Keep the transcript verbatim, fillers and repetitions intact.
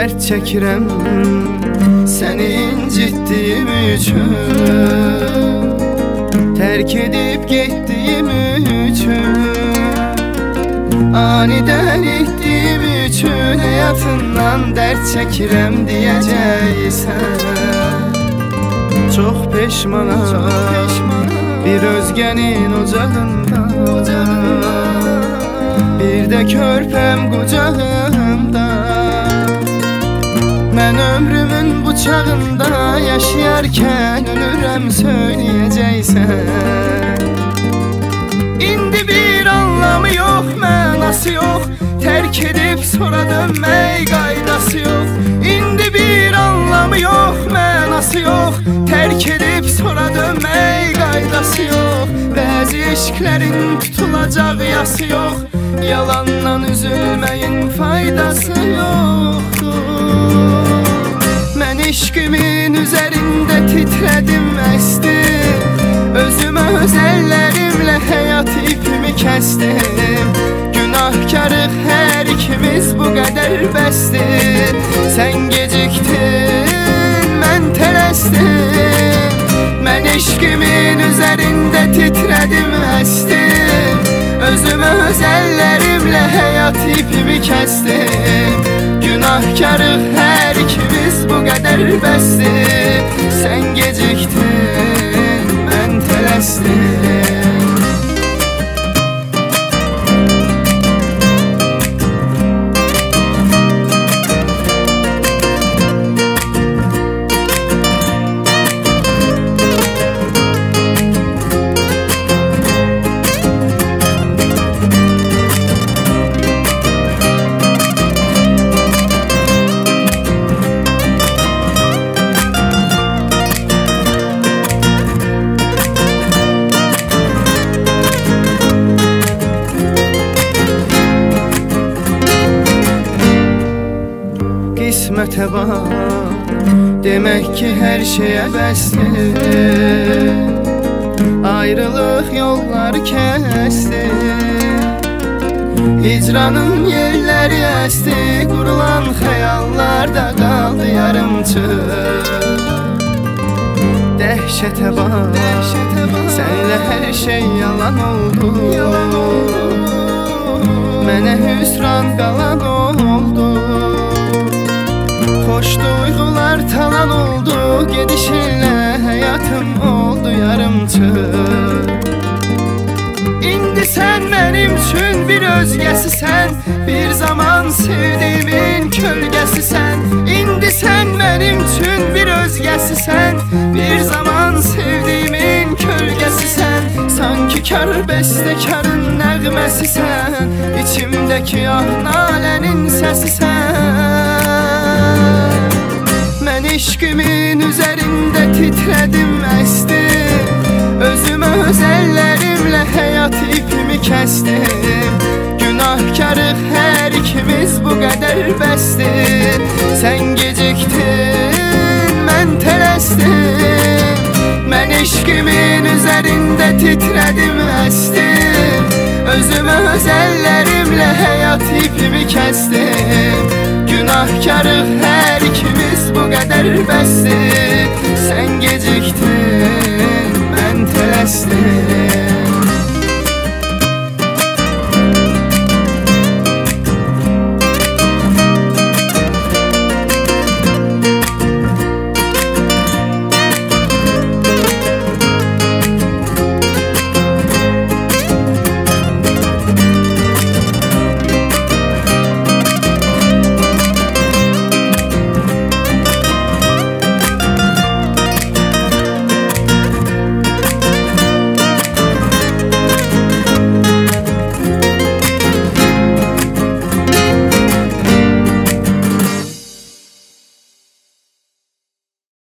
dərd çəkirəm səni incitdiyim üçün, tərk edib getdiyim üçün, anidən etdiyim üçün həyatından dərd çəkirəm deyəcəksən. Çox peşmanam, çox peşmanam bir özgənin ocağında, ocağında bir də körpəm qucağımda. Mən ömrümün bıçağında yaşayarkən ölürəm söyləyəcəksən. İndi bir anlamı yox, mənası yox, tərk edib sonra dönmək qaydası yox. İndi bir anlamı yox, mənası yox, tərk edib sonra dönmək qaydası yox. Bəzi eşklərin tutulacaq yası yox, yalandan üzülməyin faydası yoxdur. Mən eşqimin üzərində titrədim, əsdim, özümə öz əllərimlə həyat ipimi kəsdim. Günahkarıq hər ikimiz, bu qədər bəsdir. Sən gecikdin, mən tələsdim. Mən eşqimin üzərində titrədim, əsdim, özümə öz əllərimlə həyat ipimi kəsdim. Günahkarıq hər ikimiz, bu qədər bəsdir. Sən gecikdin, mən tələsdim. Qismətə bax, demək ki hər şeyə bəsdir. Ayrılıq yolları kəsdi, hicranın yerləri əsdi. Qurulan xəyallar da qaldı yarımçıq. Dəhşətə bax, sənlə hər şey yalan oldu, mənə hüsran qalan oldu. Xoş duyğular talan oldu, gedişinlə həyatım oldu yarımçıq. İndi sən mənim üçün bir özgəsisən, bir zaman sevdiyimin kölgəsisən. İndi sən mənim üçün bir özgəsisən, bir zaman sevdiyimin kölgəsisən. Sanki kar bəstəkarın nəğməsisən, içimdəki ah nalənin səsisən. Mən eşqimin üzərində titrədim, əsdim, özümə öz əllərimlə həyat ipimi kəsdim. Günahkarıq hər ikimiz, bu qədər bəsdir. Sən gecikdin, mən tələsdim. Mən eşqimin üzərində titrədim, əsdim, özümə öz əllərimlə həyat ipimi kəsdim. Günahkarıq hər ikimiz, bu qədər bəsdir. Sən gecikdin, mən tələsdim.